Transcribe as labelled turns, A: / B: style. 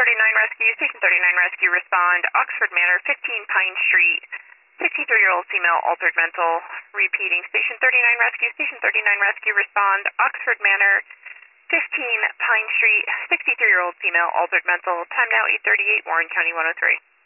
A: Rescue, Station 39 Rescue, respond, Oxford Manor, 15 Pine Street, 63-year-old female, altered mental. Repeating, Station 39 Rescue, Station 39 Rescue, respond, Oxford Manor, 15 Pine Street, 63-year-old female, altered mental. Time now 8:38, Warren County 103.